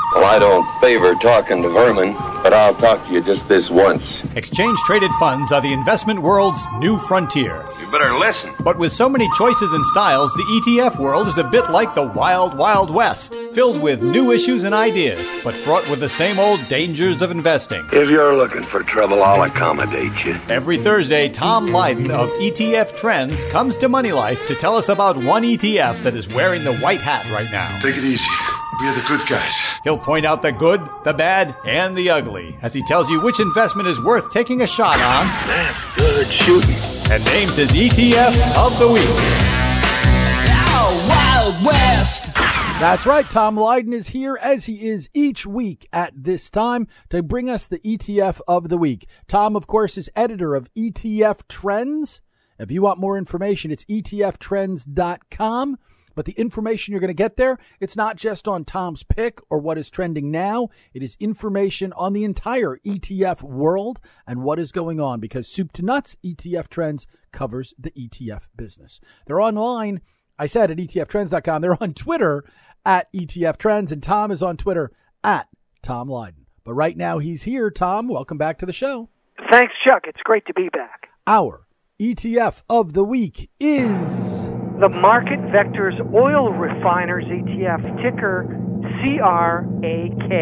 Well, I don't favor talking to vermin, but I'll talk to you just this once. Exchange-traded funds are the investment world's new frontier. You better listen. But with so many choices and styles, the ETF world is a bit like the wild, wild west, filled with new issues and ideas, but fraught with the same old dangers of investing. If you're looking for trouble, I'll accommodate you. Every Thursday, Tom Lydon of ETF Trends comes to Money Life to tell us about one ETF that is wearing the white hat right now. Take it easy. We're the good guys. He'll point out the good, the bad, and the ugly as he tells you which investment is worth taking a shot on. That's good shooting. And names his ETF of the week. Oh, Wild West! That's right. Tom Lydon is here, as he is each week at this time, to bring us the ETF of the week. Tom, of course, is editor of ETF Trends. If you want more information, it's etftrends.com. But the information you're going to get there, it's not just on Tom's pick or what is trending now. It is information on the entire ETF world and what is going on, because soup to nuts, ETF Trends covers the ETF business. They're online, I said, at etftrends.com. They're on Twitter at ETF Trends, and Tom is on Twitter at Tom Lydon. But right now he's here. Tom, welcome back to the show. Thanks, Chuck. It's great to be back. Our ETF of the week is the Market Vectors Oil Refiners ETF, ticker CRAK.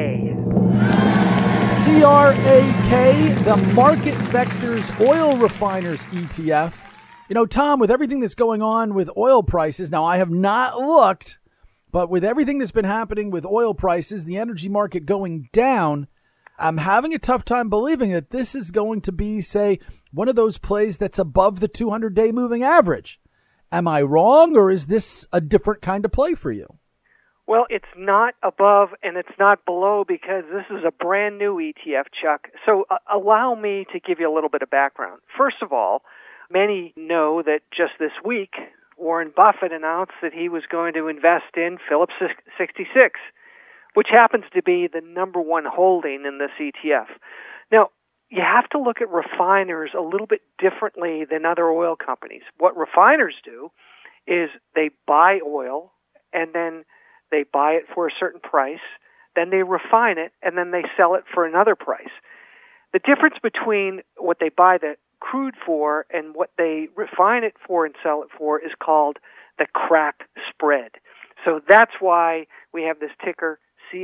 CRAK, the Market Vectors Oil Refiners ETF. You know, Tom, with everything that's going on with oil prices, now I have not looked, but with everything that's been happening with oil prices, the energy market going down, I'm having a tough time believing that this is going to be, say, one of those plays that's above the 200-day moving average. Am I wrong, or is this a different kind of play for you? Well, it's not above and it's not below, because this is a brand new ETF, Chuck. So allow me to give you a little bit of background. First of all, many know that just this week, Warren Buffett announced that he was going to invest in Phillips 66, which happens to be the number one holding in this ETF. Now, you have to look at refiners a little bit differently than other oil companies. What refiners do is they buy oil, and then they buy it for a certain price, then they refine it, and then they sell it for another price. The difference between what they buy the crude for and what they refine it for and sell it for is called the crack spread. So that's why we have this ticker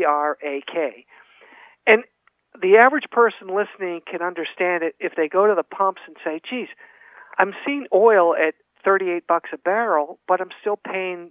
CRAK. And the average person listening can understand it if they go to the pumps and say, geez, I'm seeing oil at $38 a barrel, but I'm still paying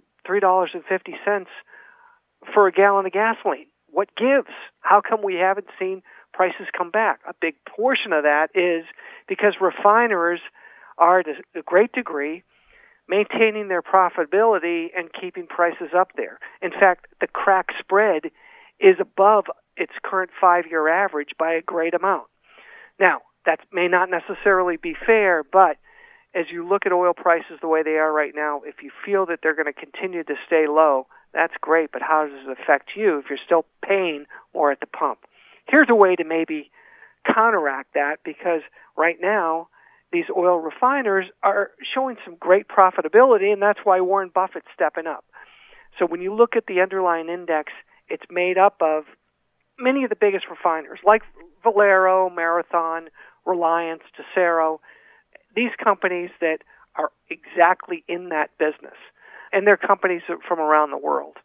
$3.50 for a gallon of gasoline. What gives? How come we haven't seen prices come back? A big portion of that is because refiners are, to a great degree, maintaining their profitability and keeping prices up there. In fact, the crack spread is above its current 5-year average by a great amount. Now, that may not necessarily be fair, but as you look at oil prices the way they are right now, if you feel that they're going to continue to stay low, that's great, but how does it affect you if you're still paying more at the pump? Here's a way to maybe counteract that, because right now these oil refiners are showing some great profitability, and that's why Warren Buffett's stepping up. So when you look at the underlying index, it's made up of many of the biggest refiners, like Valero, Marathon, Reliance, Tesoro, these companies that are exactly in that business. And they're companies from around the world.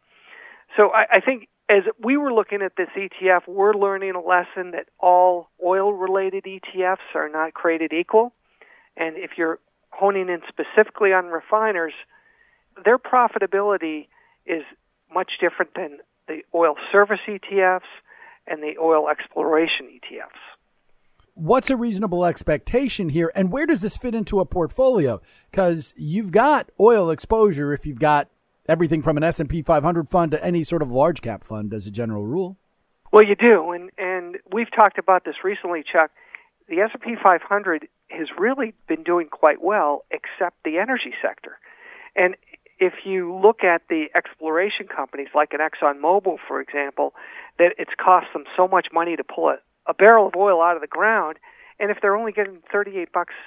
So I think as we were looking at this ETF, we're learning a lesson that all oil-related ETFs are not created equal. And if you're honing in specifically on refiners, their profitability is much different than the oil service ETFs and the oil exploration ETFs. What's a reasonable expectation here, and where does this fit into a portfolio? Because you've got oil exposure if you've got everything from an S&P 500 fund to any sort of large cap fund as a general rule. Well, you do, and we've talked about this recently, Chuck. The S&P 500 has really been doing quite well, except the energy sector. And if you look at the exploration companies like an ExxonMobil, for example, that it's cost them so much money to pull a barrel of oil out of the ground, and if they're only getting $38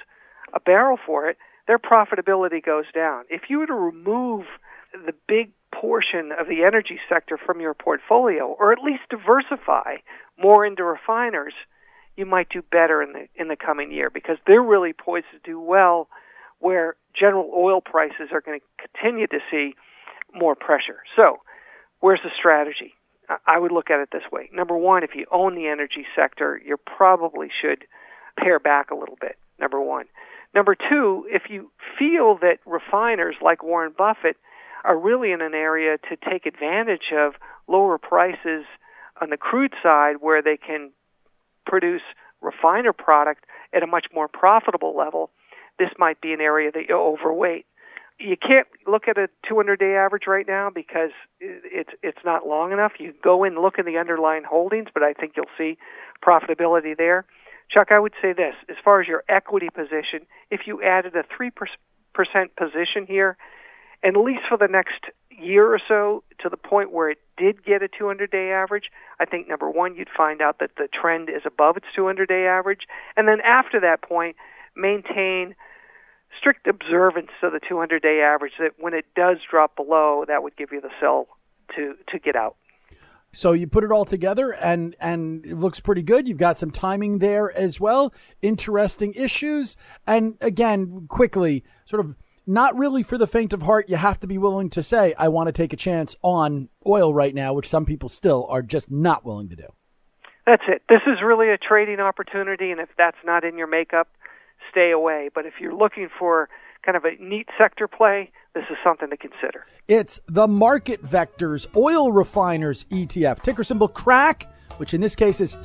a barrel for it, their profitability goes down. If you were to remove the big portion of the energy sector from your portfolio, or at least diversify more into refiners, you might do better in the coming year, because they're really poised to do well where general oil prices are going to continue to see more pressure. So, where's the strategy? I would look at it this way. Number one, if you own the energy sector, you probably should pare back a little bit, number one. Number two, if you feel that refiners like Warren Buffett are really in an area to take advantage of lower prices on the crude side where they can produce refiner product at a much more profitable level, this might be an area that you overweight. You can't look at a 200-day average right now because it's not long enough. You go in and look at the underlying holdings, but I think you'll see profitability there. Chuck, I would say this. As far as your equity position, if you added a 3% position here, and at least for the next year or so, to the point where it did get a 200-day average, I think, number one, you'd find out that the trend is above its 200-day average. And then after that point, maintain strict observance of the 200-day average, that when it does drop below, that would give you the sell to get out. So you put it all together, and it looks pretty good. You've got some timing there as well. Interesting issues. And again, quickly, sort of not really for the faint of heart. You have to be willing to say, I want to take a chance on oil right now, which some people still are just not willing to do. That's it. This is really a trading opportunity, and if that's not in your makeup, stay away. But if you're looking for kind of a neat sector play, this is something to consider. It's the Market Vectors Oil Refiners ETF. Ticker symbol CRAC, which in this case is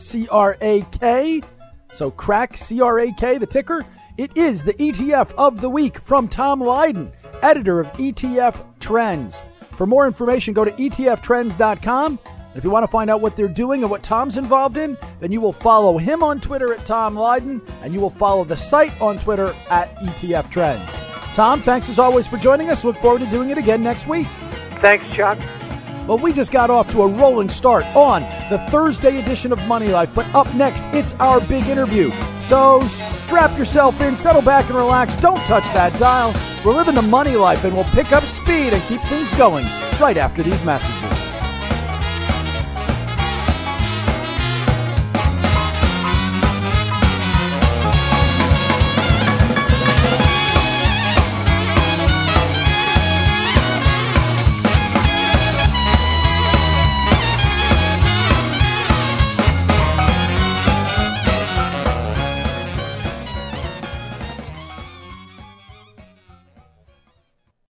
CRAK. So CRAK, CRAK, the ticker. It is the ETF of the week from Tom Lydon, editor of ETF Trends. For more information, go to etftrends.com. If you want to find out what they're doing and what Tom's involved in, then you will follow him on Twitter at Tom Lydon, and you will follow the site on Twitter at ETF Trends. Tom, thanks as always for joining us. Look forward to doing it again next week. Thanks, Chuck. Well, we just got off to a rolling start on the Thursday edition of Money Life, but up next, it's our big interview. So strap yourself in, settle back and relax. Don't touch that dial. We're living the money life, and we'll pick up speed and keep things going right after these messages.